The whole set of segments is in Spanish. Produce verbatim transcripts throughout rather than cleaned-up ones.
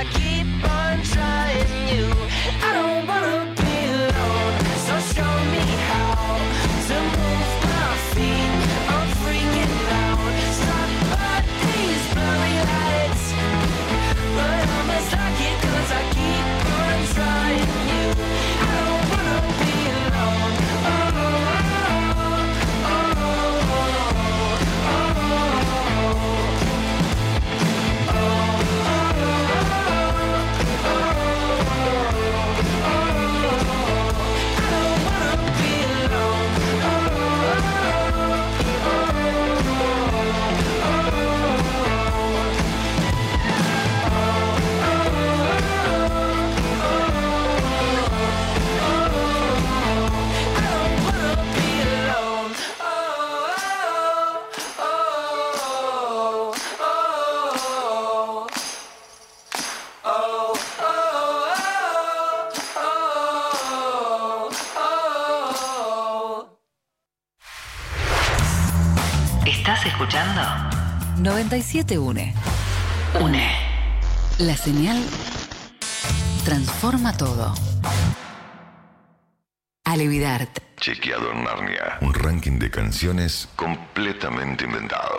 I keep on trying you. I don't wanna be alone, so show me how to move my feet. I'm freaking out, struck by these blurry lights, but I must like it 'cause I keep on trying you. I don't wanna be alone. Oh, oh, oh, oh, oh, oh. ¿Estás escuchando? noventa y siete UNE. UNE. La señal transforma todo. Alevidarte. Chequeado en Narnia. Un ranking de canciones completamente inventado.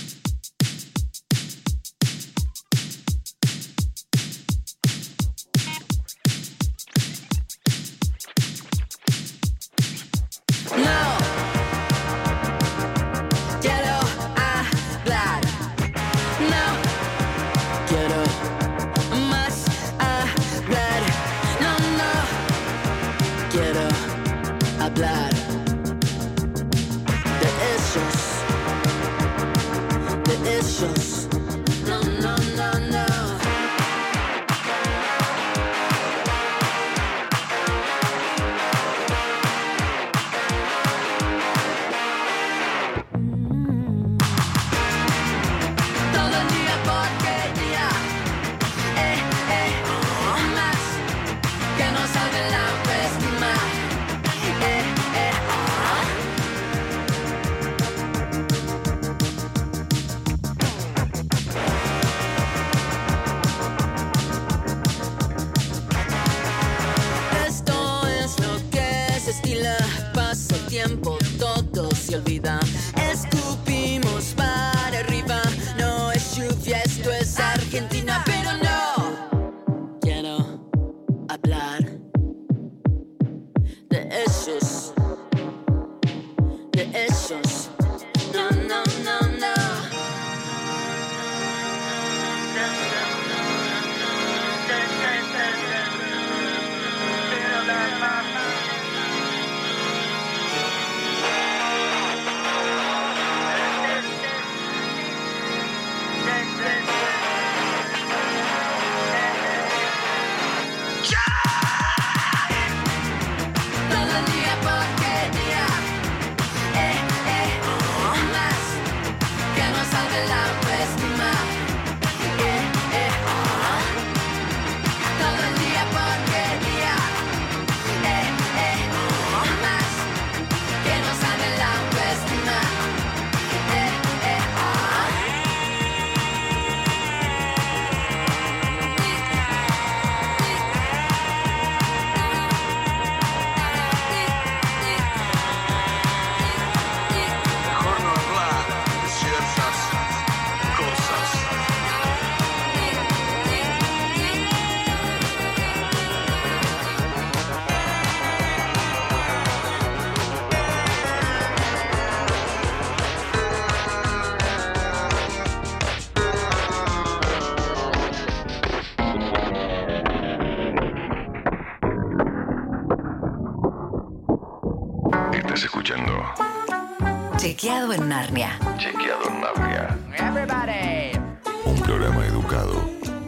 Chequeado en Narnia. Chequeado en Narnia. Everybody. Un programa educado,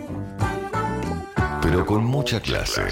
pero con mucha clase.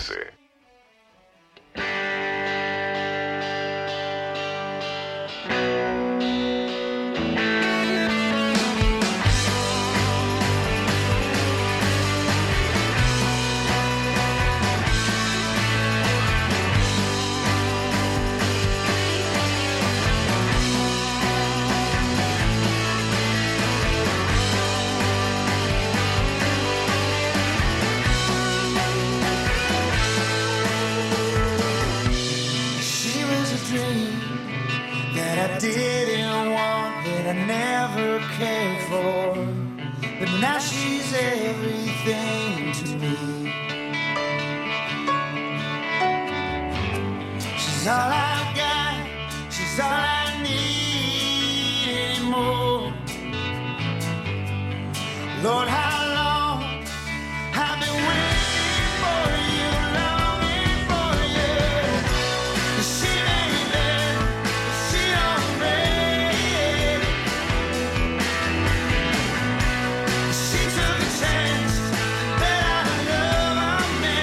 everything to me. She's all I've got, she's all I need anymore. Lord, how long I've been waiting for you, longing for you. She may be there, but she don't break. She took a chance that I love on me.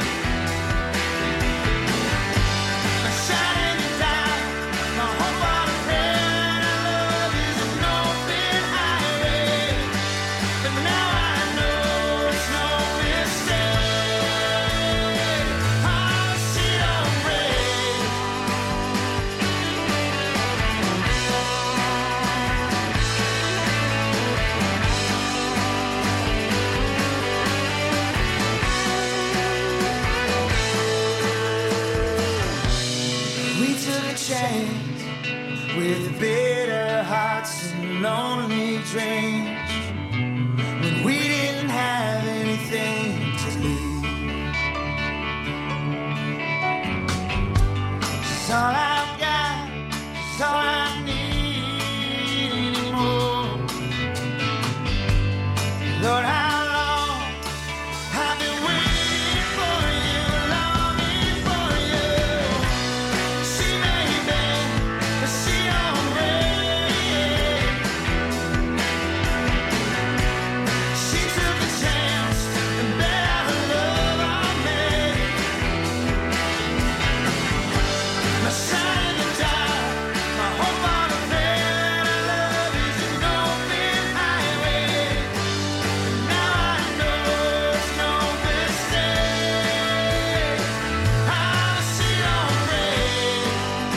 My shining light, my hope, all the prayer, love is an open highway. But now I know it's no mistake. Oh, she don't break. We took a chance with bitter hearts and lonely dreams. When we didn't have anything to lose. She's all I've got, she's all I need anymore. Lord, how long I've been waiting for you, longing for you. She may be, but she don't break. She took a chance and bet her love on me. My shine in the dark, my hope on the prayer, love is an open highway. Now I know it's no mistake. How she don't break.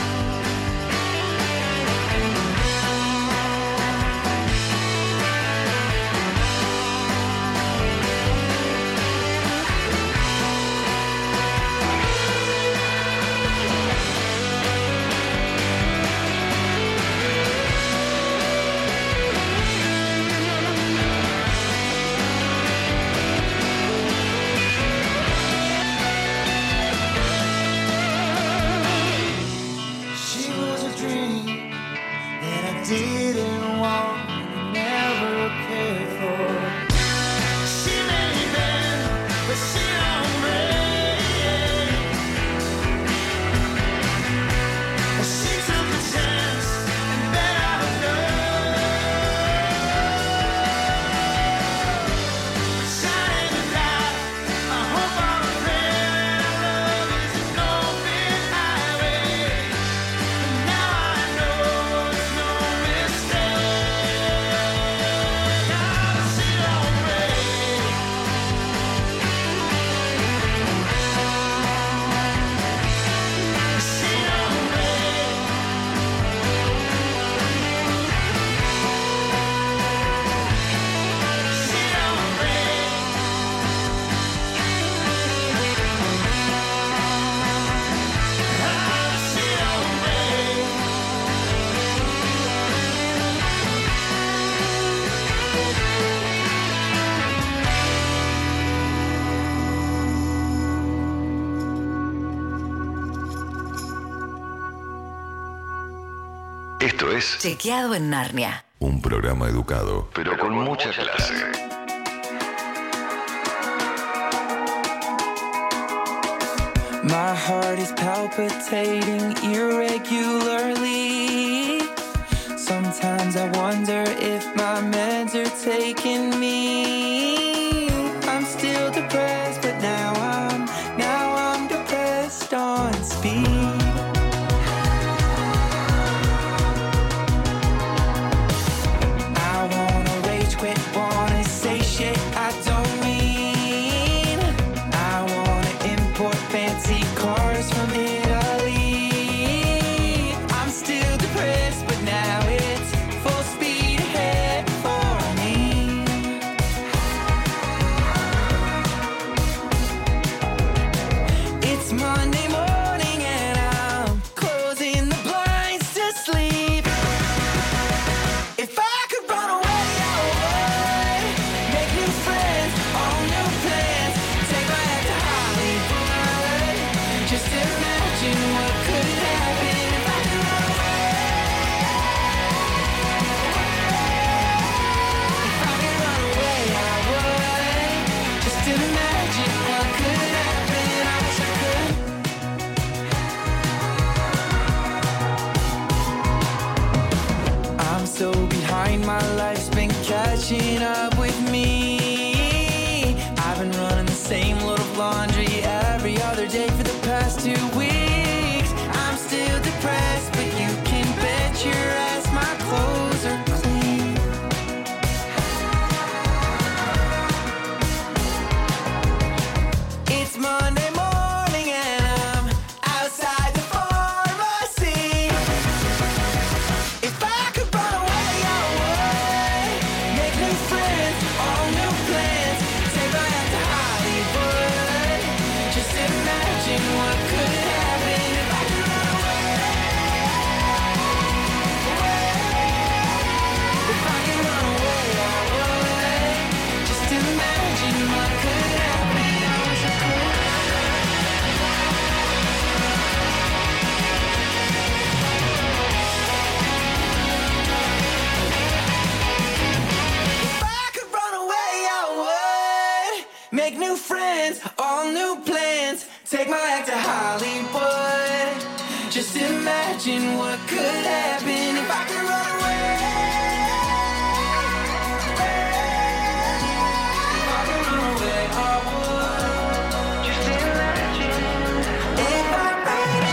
She was a dream that I didn't want and never cared for. She may be there, but she don't break. She took a chance and bet our love. Shine in the light, my hope on the prayer, love is an open highway. Now I know it's no mistake. How she don't break. She don't break. She don't break. How she don't break. Esto es Chequeado en Narnia. un programa educado, pero con mucha clase. My heart is palpitating irregularly. Sometimes I wonder if my meds are taking me. I'm still depressed, but now I'm, now I'm depressed on speed. I wanna rage quit, wanna say shit I don't mean. I wanna import fancy cars from Italy. I'm still depressed, but now it's full speed ahead for me. imagine what could happen. I wish I could. I'm so behind, my life's been catching up with me. I've been running the same load of laundry every other day for the past two weeks. I'm still depressed, but you can bet your ass my clothes are clean. It's Monday morning and I'm outside the pharmacy. If I could run away, I would. Make new friends, all new plans. Take my ass to Hollywood. Just imagine what could happen if I could run away. If I could run away, I would. Just imagine what could happen. I wish I could. If I could run away, I would. Make new friends, all new plans. Take my act to Hollywood. Just imagine what could happen if I could run away. If I could run away, I would. Just imagine if I could.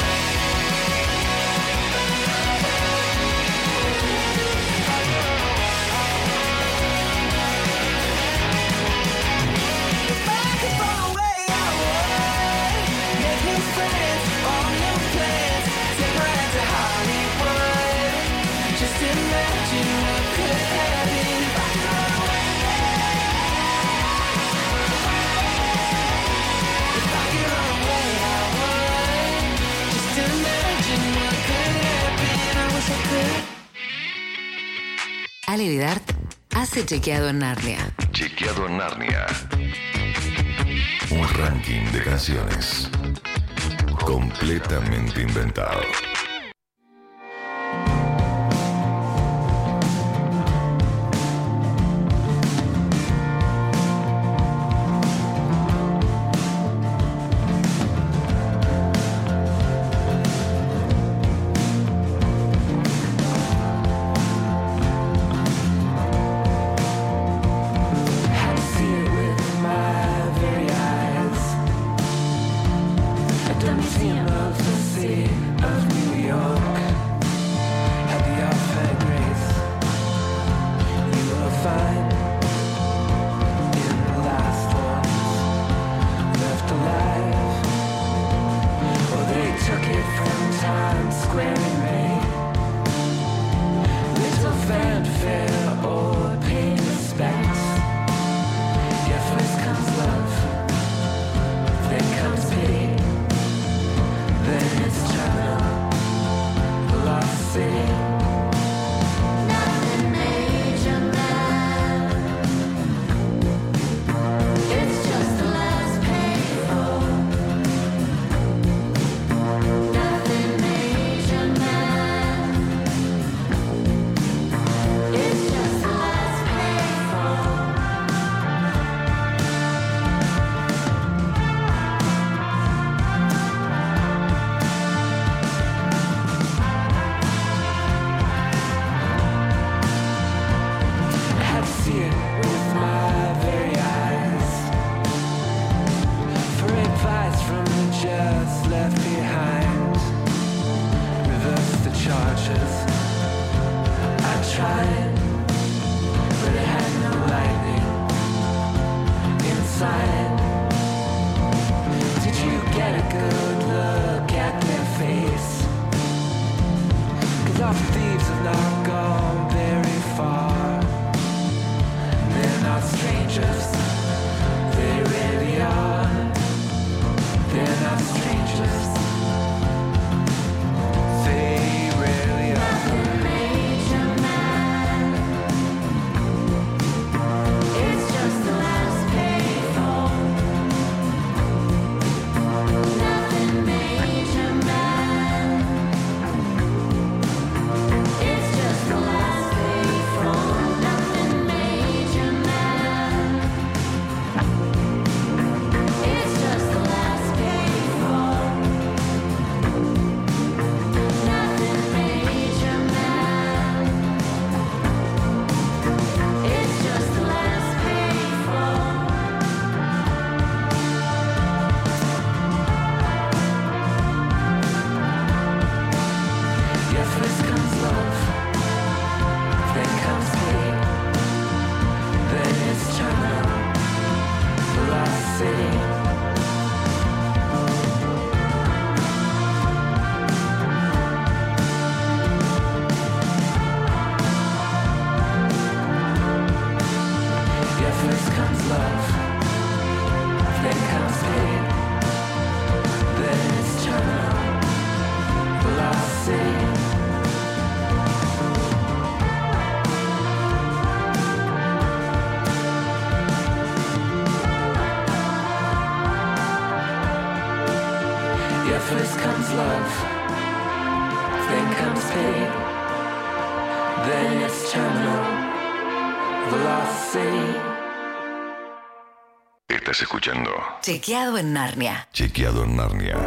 If I could run away, I would. Make new friends, all new plans. Take my act to Hollywood. Just imagine what could happen if I could run away. If I could run away, I would. Just imagine what could happen. I wish I could. Ale Vidart hace Chequeado en Narnia. Chequeado en Narnia. Un ranking de canciones completamente inventado. Had to see it with my very eyes. At the Museum of the Sea of New York. Had the outfit grace. You will find in the last ones left alive. Well, they took it from Times Square in May. Little fanfare or paid respect. Yeah, first comes love, then comes pity, then it's terminal velocity. Nothing major, man. It's just the last payphone. Nothing major, man. It's just the last payphone. I had to see it with my very eyes. For advice from the just left behind. Reverse the charges. I tried, but it had no lightning inside. Did you get a good look at their face? 'Cause all the thieves have not gone very far. They're not strangers, they really are. They're not strangers, they really are. Nothing major, man. It's just the last payphone. Estás escuchando Chequeado en Narnia. Chequeado en Narnia.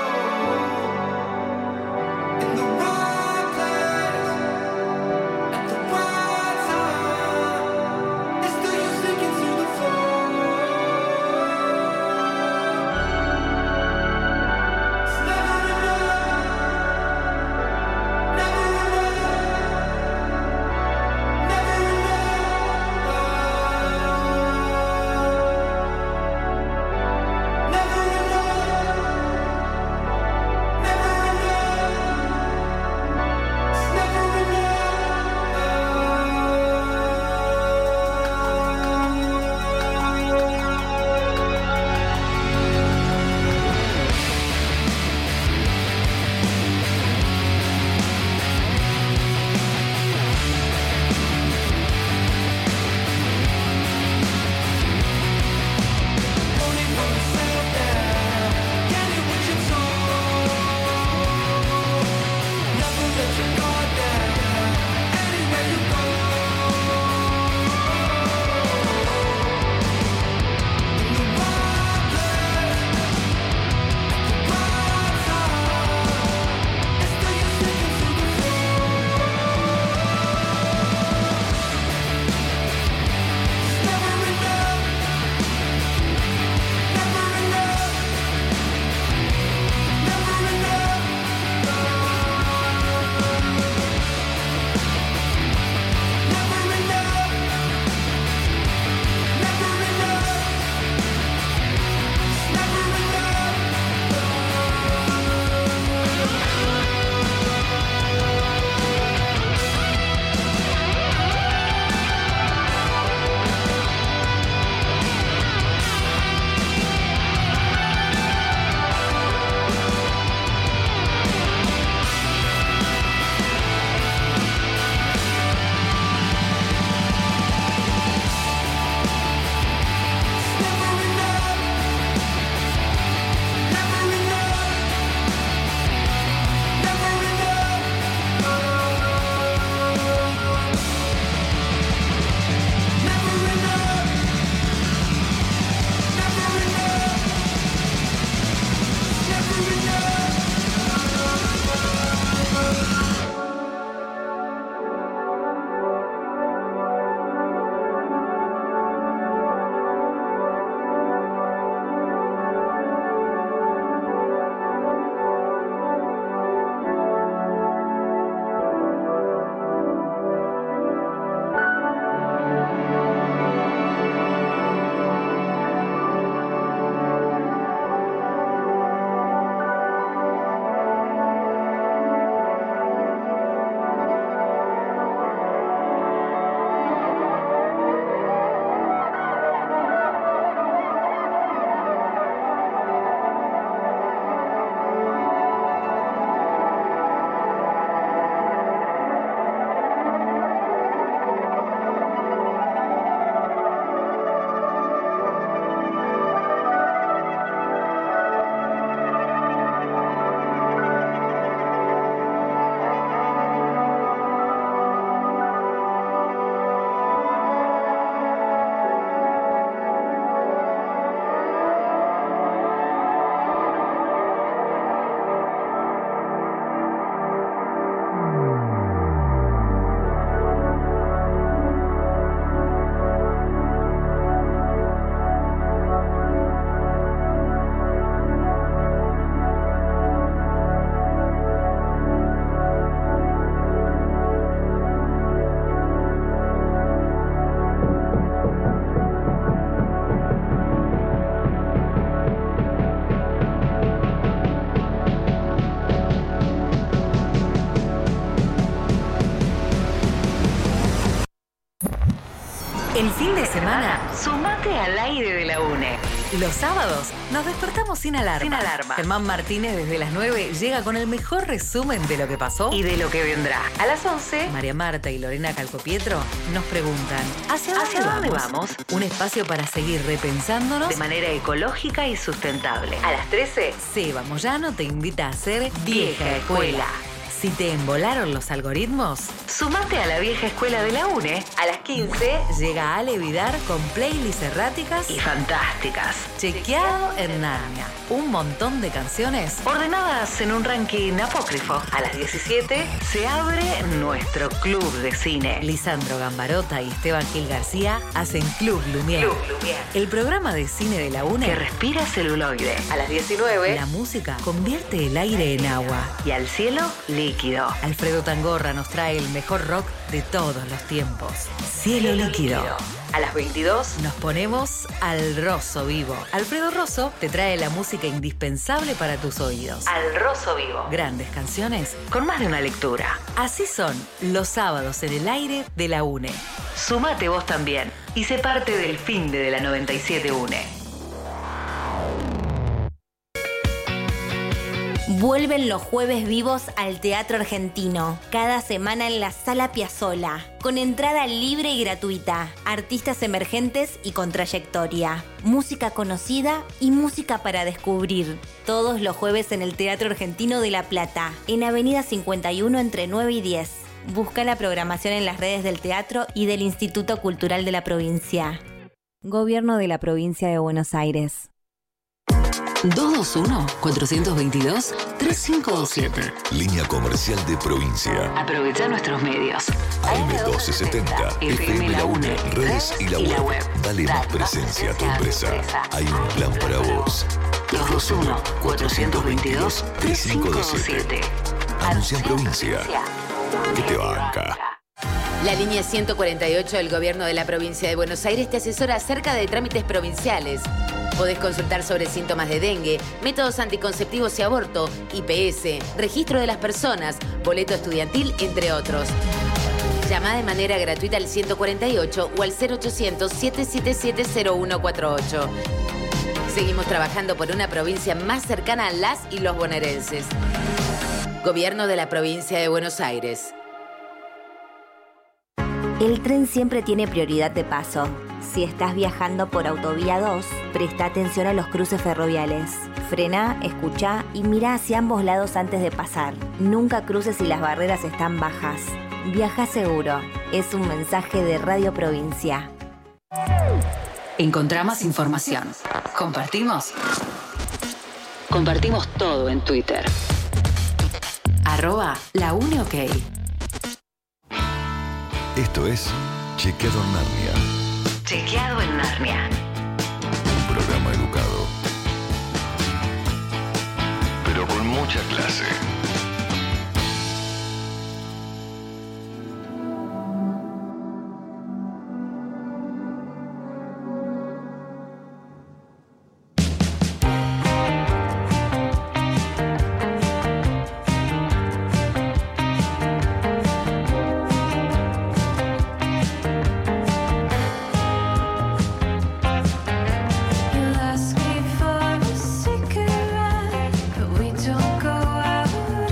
The El fin de semana, sumate al aire de la UNE. Los sábados nos despertamos sin alarma. Sin alarma. Germán Martínez desde las nueve llega con el mejor resumen de lo que pasó y de lo que vendrá. A las once, María Marta y Lorena Calcopietro nos preguntan ¿Hacia dónde, ¿Hacia dónde vamos? vamos? Un espacio para seguir repensándonos de manera ecológica y sustentable. A las trece, Seba Moyano te invita a ser Vieja Escuela. Si te embolaron los algoritmos, sumate a la vieja escuela de la UNE. A las quince llega Ale Vidar con playlists erráticas y fantásticas. Chequeado en Narnia. Un montón de canciones ordenadas en un ranking apócrifo. A las diecisiete se abre nuestro club de cine. Lisandro Gambarota y Esteban Gil García hacen Club Lumière. Club Lumière. El programa de cine de la UNE que respira celuloide. A las diecinueve, la música convierte el aire en agua y al cielo líquido. Alfredo Tangorra nos trae el mejor rock de todos los tiempos. Cielo, Cielo líquido. líquido. A las veintidós nos ponemos al Rosso Vivo. Alfredo Rosso te trae la música indispensable para tus oídos. Al Rosso Vivo. Grandes canciones con más de una lectura. Así son los sábados en el aire de la UNE. Sumate vos también y sé parte del finde de la noventa y siete UNE. Vuelven los jueves vivos al Teatro Argentino, cada semana en la Sala Piazzolla, con entrada libre y gratuita, artistas emergentes y con trayectoria, música conocida y música para descubrir, todos los jueves en el Teatro Argentino de La Plata, en Avenida cincuenta y uno entre nueve y diez. Busca la programación en las redes del teatro y del Instituto Cultural de la Provincia. Gobierno de la Provincia de Buenos Aires. dos dos uno, cuatro dos dos, tres cinco dos siete. Línea comercial de provincia. Aprovecha nuestros medios. A M doce setenta, F M La UNE, redes y la web. Dale más presencia a tu empresa. Hay un plan para vos. dos dos uno, cuatro dos dos, tres cinco dos siete. Anuncia en provincia. Que te banca. La línea ciento cuarenta y ocho del Gobierno de la Provincia de Buenos Aires te asesora acerca de trámites provinciales. Podés consultar sobre síntomas de dengue, métodos anticonceptivos y aborto, I P S, registro de las personas, boleto estudiantil, entre otros. Llama de manera gratuita al ciento cuarenta y ocho o al cero ochocientos, siete siete siete, cero uno cuatro ocho. Seguimos trabajando por una provincia más cercana a las y los bonaerenses. Gobierno de la Provincia de Buenos Aires. El tren siempre tiene prioridad de paso. Si estás viajando por Autovía dos, presta atención a los cruces ferroviales. Frena, escuchá y mira hacia ambos lados antes de pasar. Nunca cruces si las barreras están bajas. Viaja seguro. Es un mensaje de Radio Provincia. Encontrá más información. ¿Compartimos? Compartimos todo en Twitter. Arroba la UNE OK. Esto es Chequeado en Narnia. Chequeado en Narnia. Un programa educado, pero con mucha clase. You ask me for a cigarette, but we don't go out.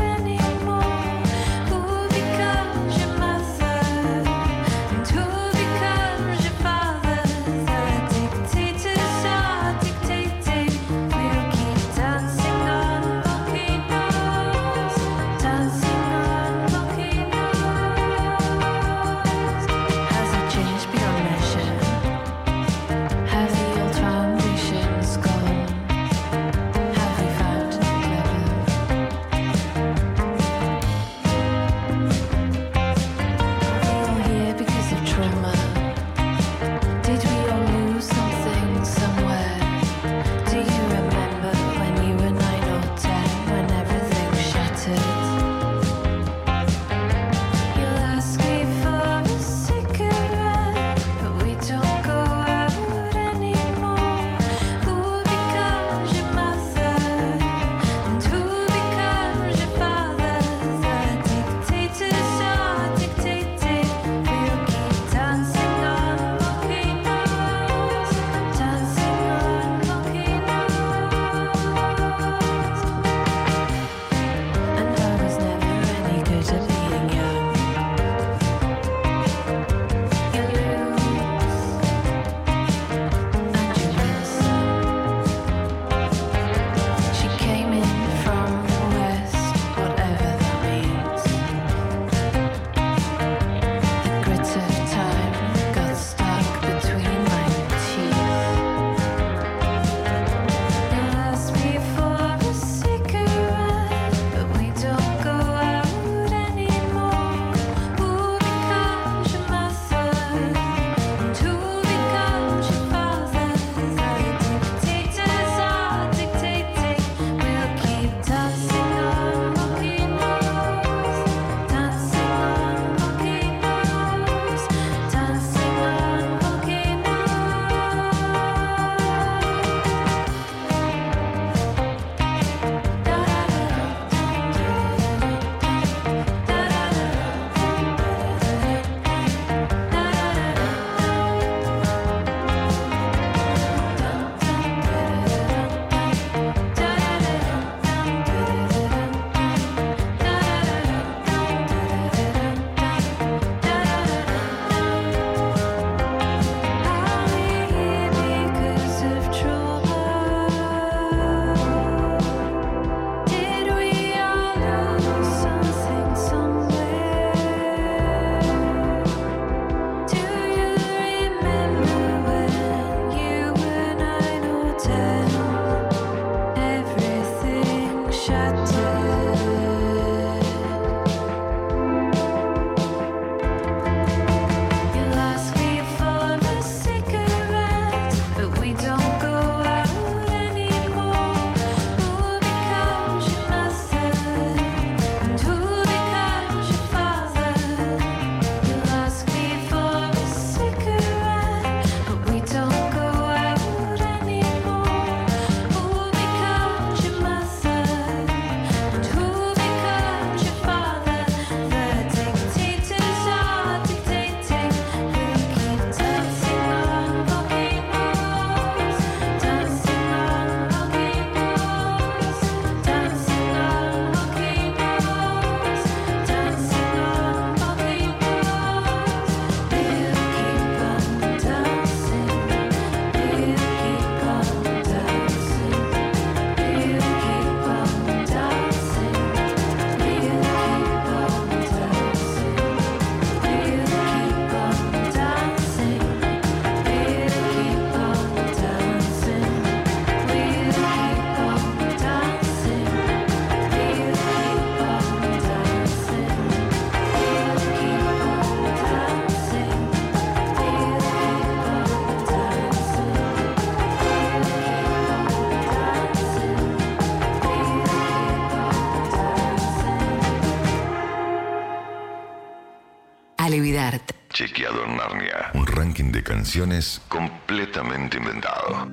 Alevidarte. Chequeado en Narnia. Un ranking de canciones completamente inventado.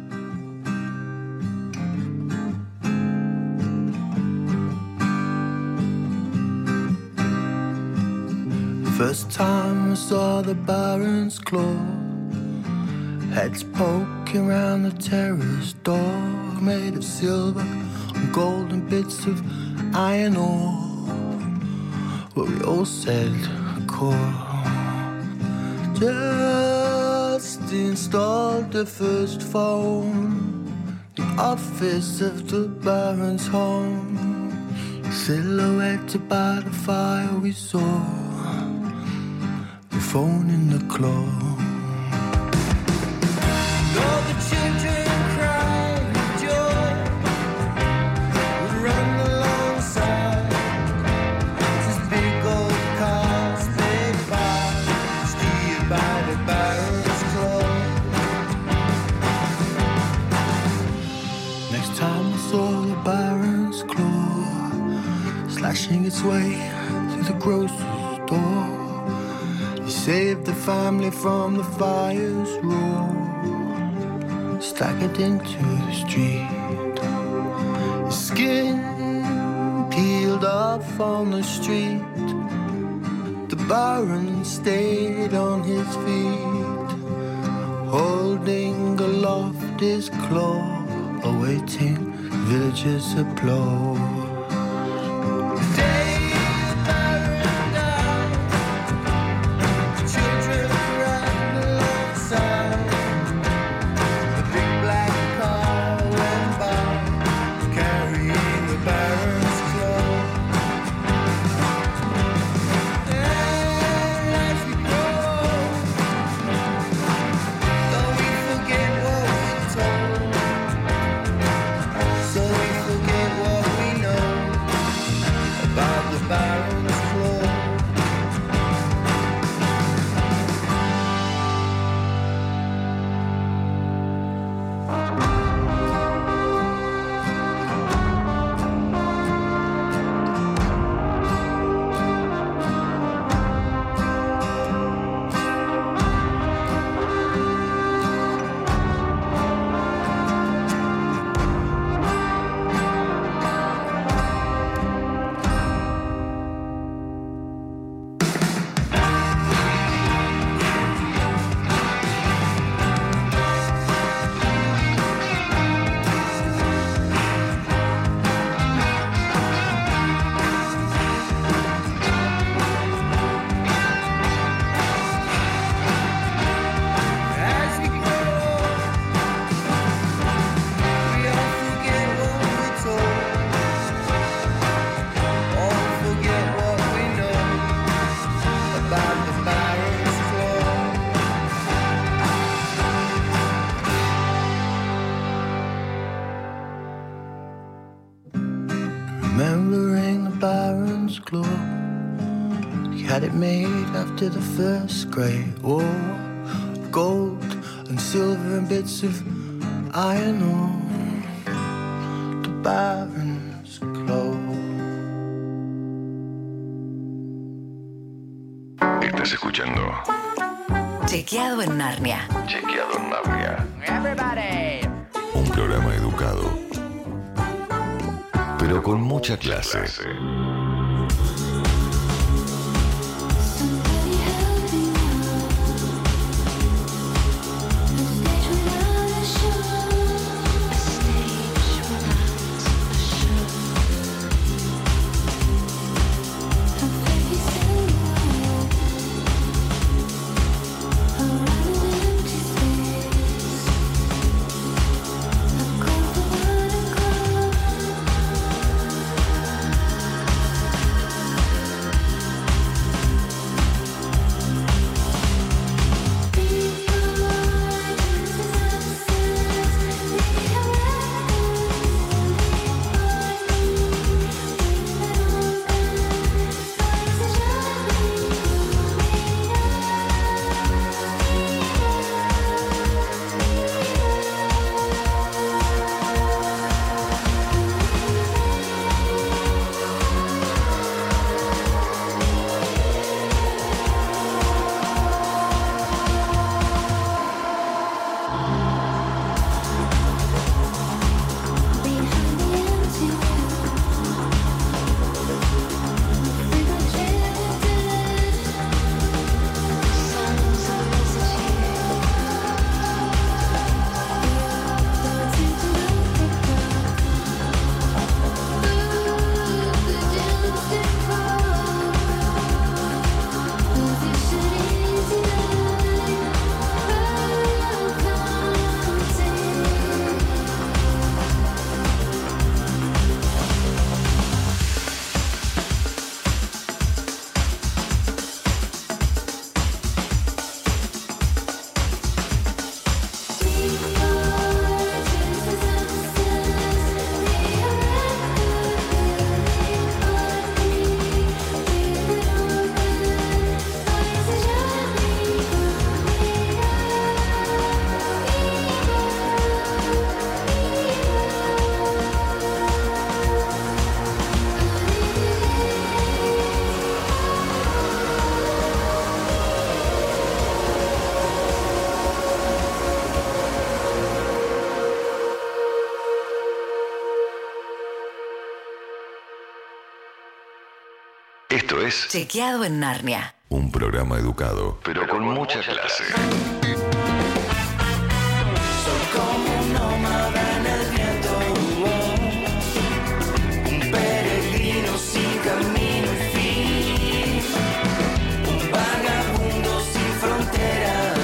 First time I saw the Baron's claw, heads poking around the terrace door, made of silver and golden bits of iron ore. What we all said, core. Just installed the first phone, the office of the Baron's home, silhouetted by the fire we saw. Phone in the claw. All the children cry with joy, we run alongside this big old car sped by, steered by the Baron's claw. Next time I saw the Baron's claw slashing its way through the grocer's door. Saved the family from the fire's roar, staggered into the street, his skin peeled off on the street. The Baron stayed on his feet, holding aloft his claw, awaiting villagers' applause. Remembering the Baron's claw, he had it made after the first great war, of gold and silver and bits of iron ore. The Baron's claw. Estás escuchando Chequeado en Narnia. Chequeado en Narnia. Everybody. Un programa educado, pero con mucha clase. Esto es Chequeado en Narnia. un programa educado, pero con mucha clase. Soy como un nómada en el viento, oh, un peregrino sin camino y fin, un vagabundo sin fronteras.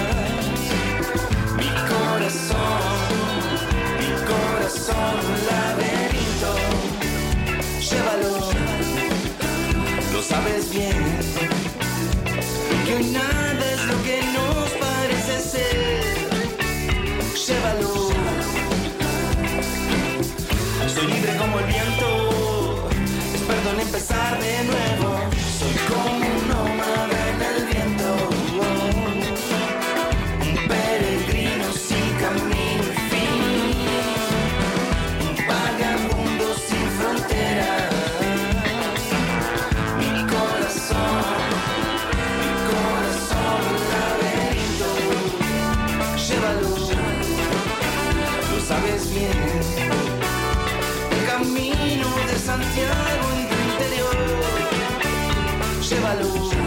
Mi corazón, mi corazón, un laberinto. Llévalo, lo sabes bien, que nada es lo que nos parece ser. Llévalo. Soy libre como el viento, experto en empezar de nuevo. Soy como un nómada en el viento, oh, un peregrino sin camino y fin, un vagabundo sin fronteras. Mi corazón, mi corazón, un laberinto. Llévalo, lo sabes bien. El camino de Santiago en tu interior. Llévalo.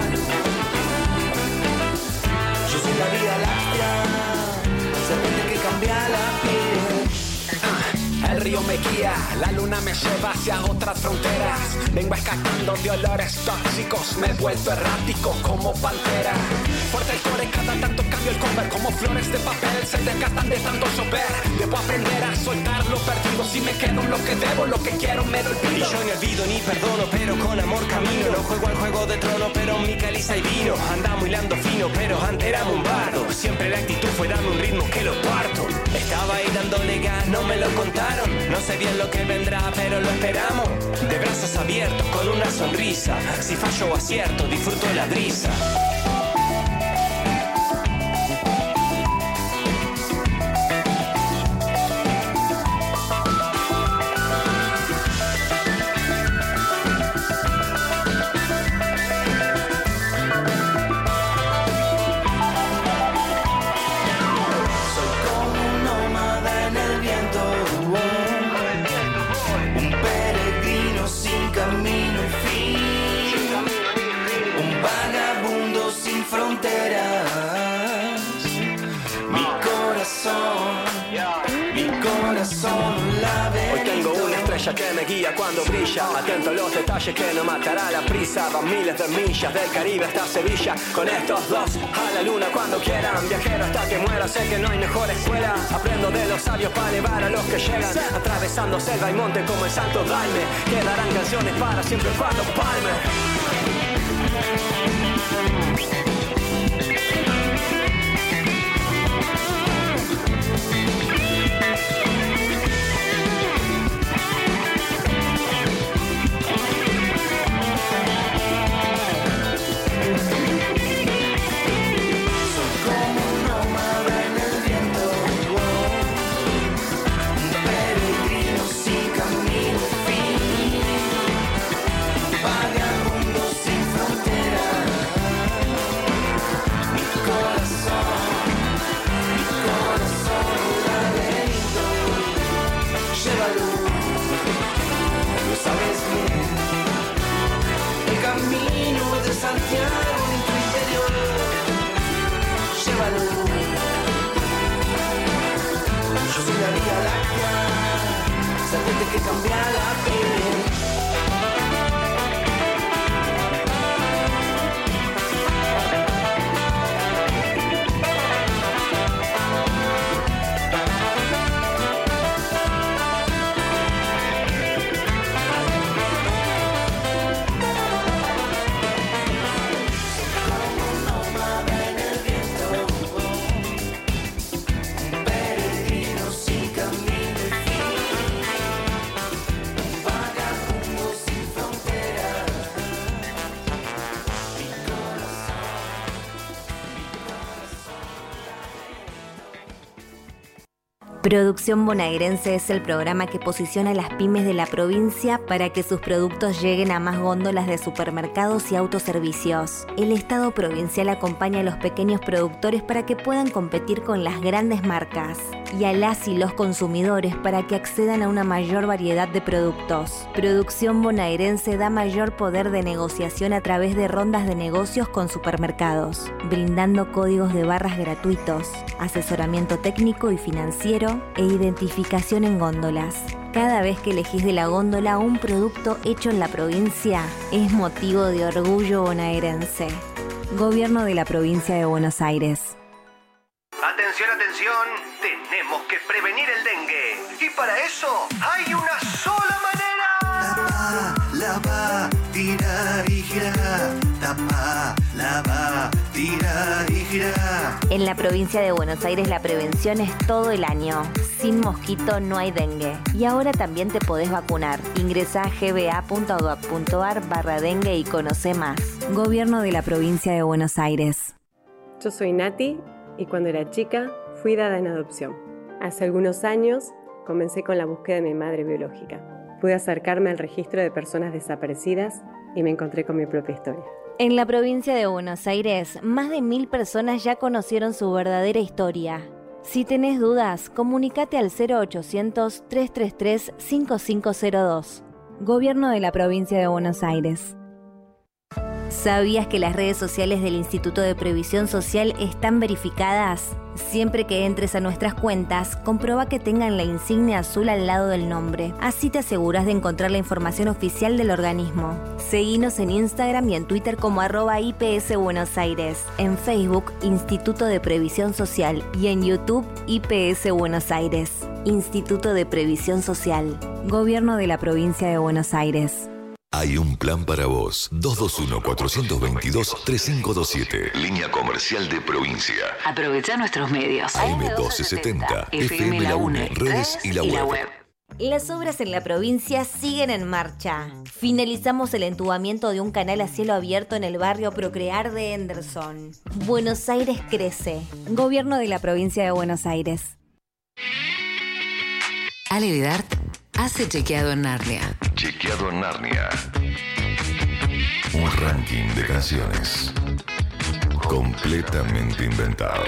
Yo soy la Vía Láctea, serpiente que cambia la piel. El río me guía, la luna me lleva hacia otras fronteras. Vengo escapando de olores tóxicos, me he vuelto errático como pantera. Fuerte el core, cada tanto cambio el cover. Como flores de papel se desgastan de tanto chover. Debo aprender a soltar lo perdido. Si me quedo en lo que debo, lo que quiero me lo olvido. Y yo ni olvido ni perdono, pero con amor camino. No juego al juego de trono, pero mi caliza y vino. Andamos hilando fino, pero antes éramos un bardo. Siempre la actitud fue darme un ritmo que lo parto. Estaba ahí dándole gas, no me lo contaron. No sé bien lo que vendrá, pero lo esperamos. De brazos abiertos, con una sonrisa. Si fallo o acierto, disfruto la brisa. Soy como un nómada en el viento, oh, un peregrino sin camino y fin, un vagabundo sin fronteras. Mi corazón, mi corazón, un Hoy tengo laberinto. una estrella que me guía cuando brilla. Atento a los detalles que no matará la prisa. Van miles de millas del Caribe hasta Sevilla. Con estos dos a la luna cuando quieran. Viajero hasta que muera, sé que no hay mejor escuela. Aprendo de los sabios para elevar a los que llegan. Atravesando selva y monte como el Santo Daime. Quedarán canciones para siempre cuando palme. Como un nómada en el viento, oh, un peregrino sin camino y fin, un vagabundo sin fronteras. Mi corazón, mi corazón, un laberinto. Llévalo, lo sabes bien. El camino de Santiago en tu interior. Llévalo. Yo soy la Vía Láctea, serpiente que cambia la piel. Como un nómada en el viento, un peregrino sin camino y fin, un vagabundo sin Producción Bonaerense es el programa que posiciona a las pymes de la provincia para que sus productos lleguen a más góndolas de supermercados y autoservicios. El Estado provincial acompaña a los pequeños productores para que puedan competir con las grandes marcas y a las y los consumidores para que accedan a una mayor variedad de productos. Producción Bonaerense da mayor poder de negociación a través de rondas de negocios con supermercados, brindando códigos de barras gratuitos, asesoramiento técnico y financiero e identificación en góndolas. Cada vez que elegís de la góndola un producto hecho en la provincia, es motivo de orgullo bonaerense. Gobierno de la Provincia de Buenos Aires. Atención, atención, tenemos que prevenir el dengue. Y para eso hay una sola manera. Tapa, lava, tirar y girar. Tapa, lava, tirar y girar. En la provincia de Buenos Aires la prevención es todo el año. Sin mosquito no hay dengue. Y ahora también te podés vacunar. Ingresá a gba.gov.ar barra dengue y conoce más. Gobierno de la Provincia de Buenos Aires. Yo soy Nati y cuando era chica fui dada en adopción. Hace algunos años comencé con la búsqueda de mi madre biológica. Pude acercarme al registro de personas desaparecidas y me encontré con mi propia historia. En la provincia de Buenos Aires, más de mil personas ya conocieron su verdadera historia. Si tenés dudas, comunícate al cero ochocientos, trescientos treinta y tres, cincuenta y cinco cero dos. Gobierno de la Provincia de Buenos Aires. ¿Sabías que las redes sociales del Instituto de Previsión Social están verificadas? Siempre que entres a nuestras cuentas, comprueba que tengan la insignia azul al lado del nombre. Así te aseguras de encontrar la información oficial del organismo. Seguinos en Instagram y en Twitter como arroba I P S Buenos Aires, en Facebook Instituto de Previsión Social y en YouTube I P S Buenos Aires. Instituto de Previsión Social. Gobierno de la Provincia de Buenos Aires. Hay un plan para vos. dos dos uno, cuatro dos dos, tres cinco dos siete. Línea comercial de provincia. Aprovecha nuestros medios. A M doce setenta, F M La UNE, redes y la web. Las obras en la provincia siguen en marcha. Finalizamos el entubamiento de un canal a cielo abierto en el barrio Procrear de Henderson. Buenos Aires crece. Gobierno de la Provincia de Buenos Aires. Ale Vidart hace Chequeado en Narnia. Chequeado en Narnia. Un ranking de canciones completamente inventado.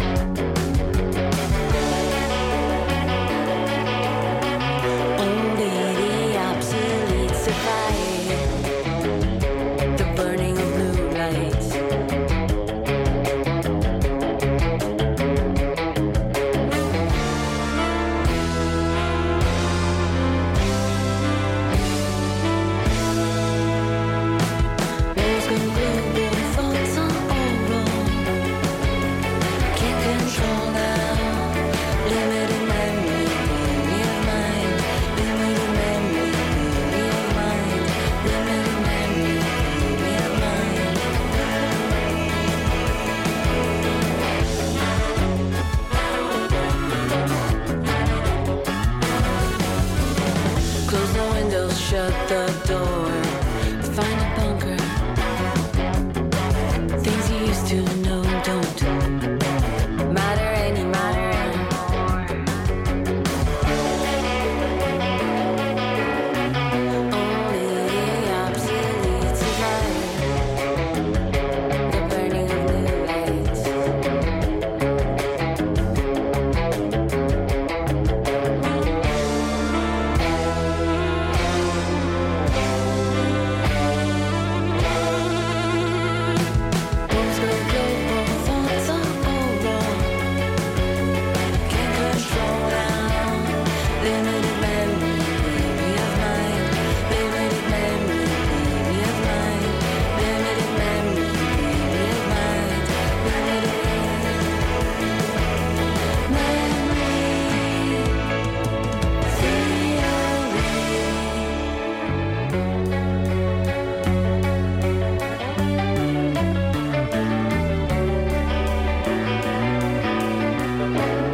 Un día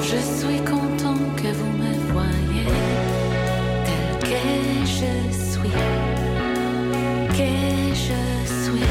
Je suis content que vous me voyez tel que je suis, que je suis.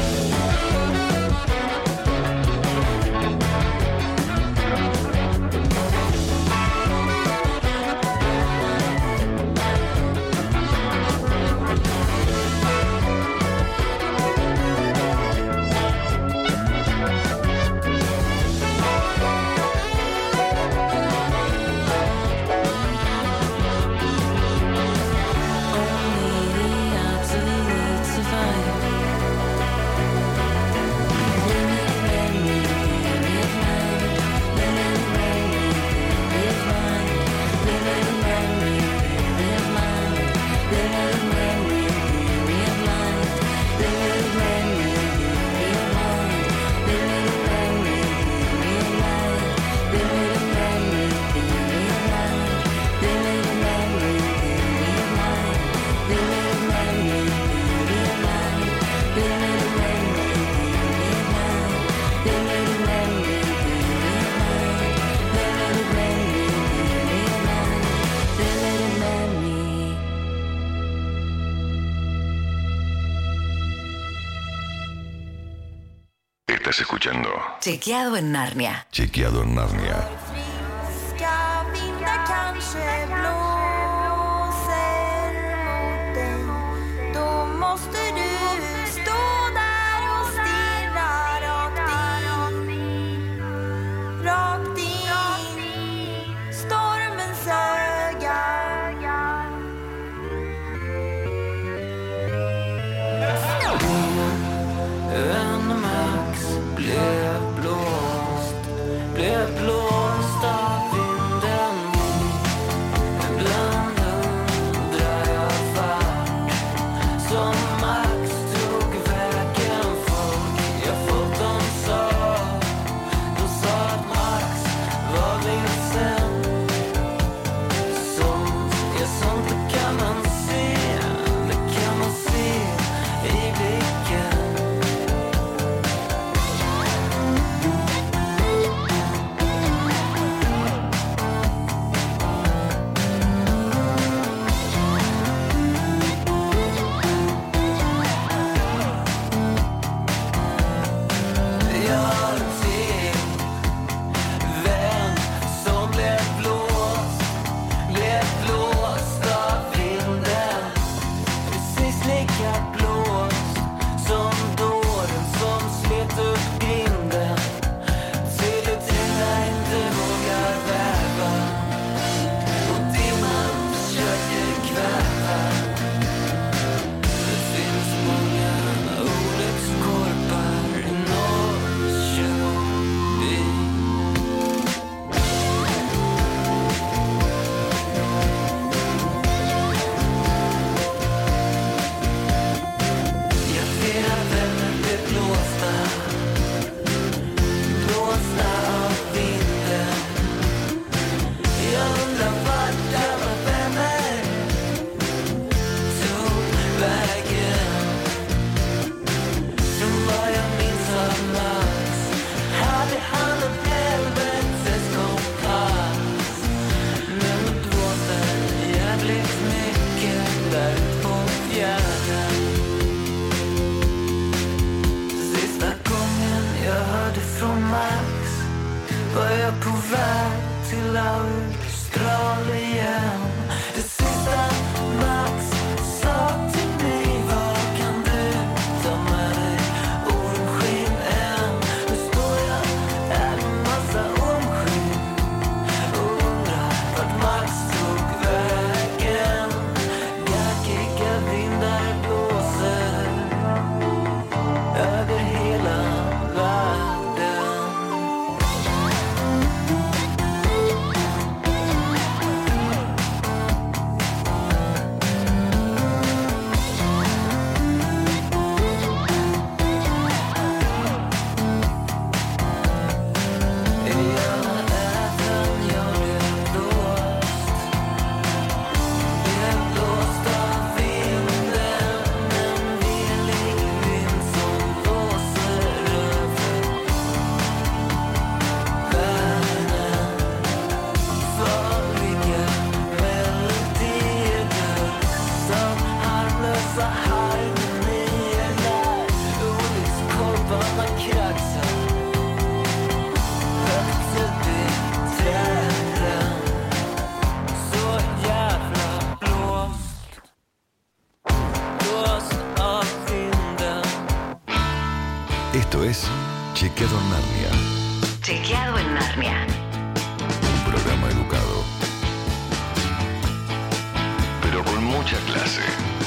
Estás escuchando Chequeado en Narnia. Chequeado en Narnia. Ska vindar kanske blåser mot dig. Då måste du stå där och stirra rakt in. Rakt in. Stormens öga. En Max blev blåst, blev blåst av vinden. Ibland undrar jag vart som Max tog vägen. Folk jag fått dem sa, de sa att Max var vilsen. Sånt, ja sånt det kan man se, det kan man se i blicken. Jag har en till vän som Chequeado en Narnia. Chequeado en Narnia. Un programa educado, pero con mucha clase.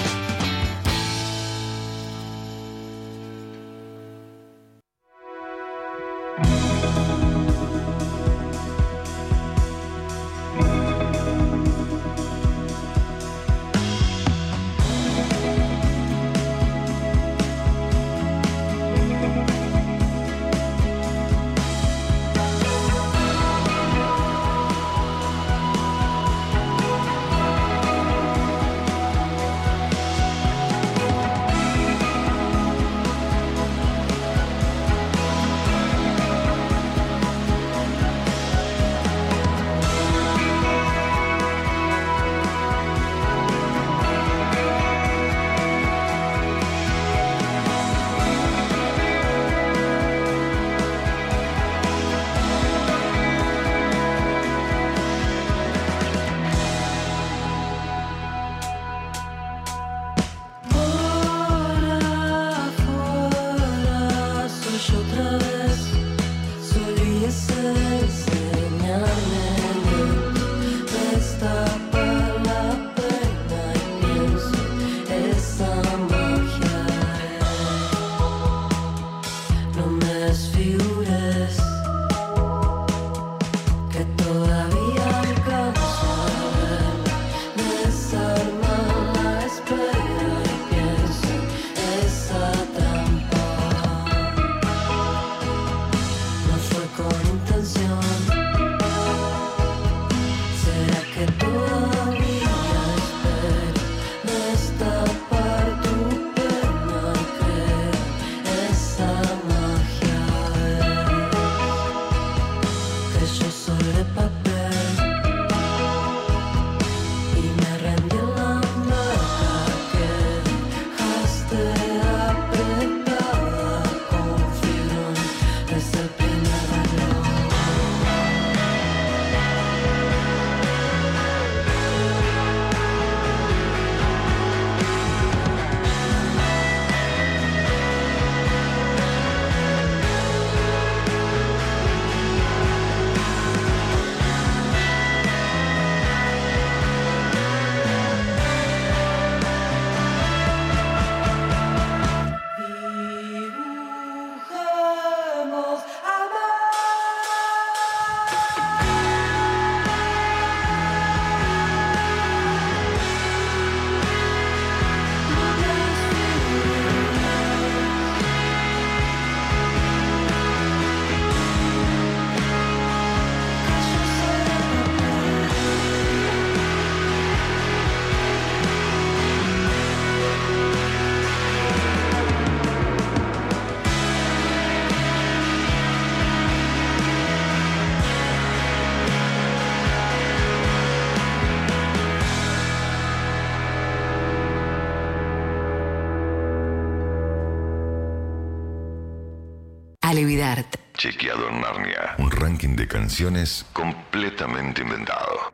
Alevidart. Chequeado en Narnia. Un ranking de canciones completamente inventado.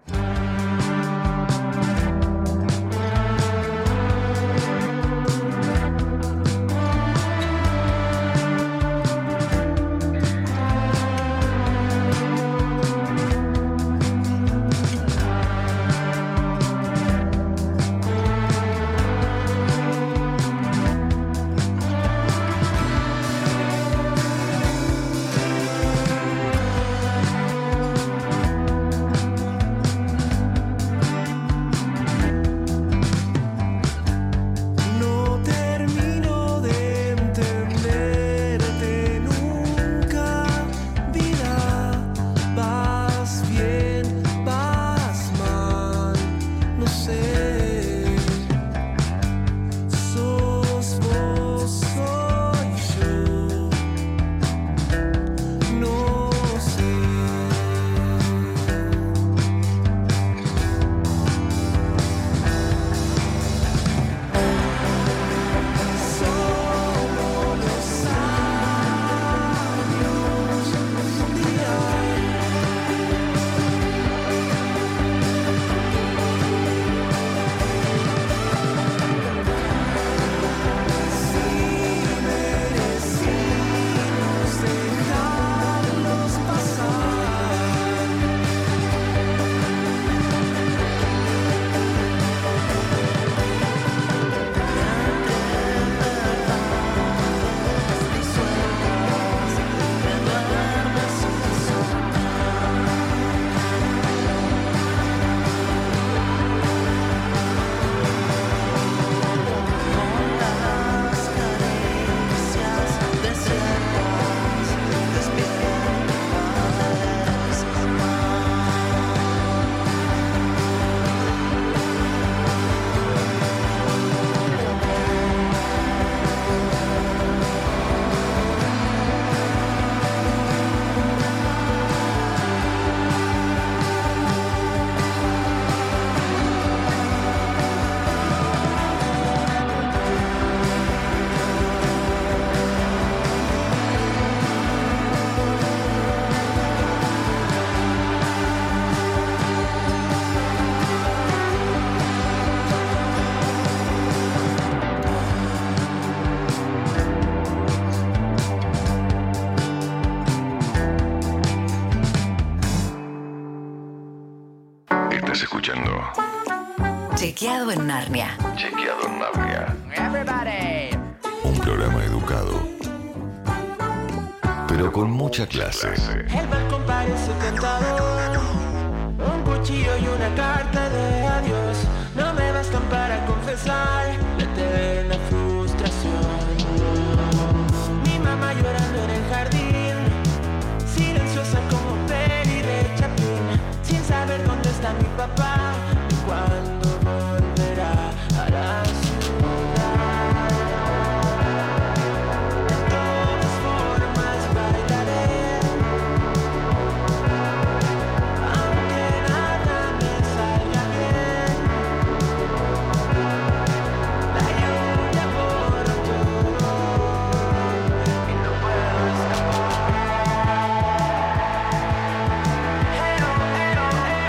Estás escuchando Chequeado en Narnia. Chequeado en Narnia. Everybody. Un programa educado, pero con mucha clase. El balcón parece tentador.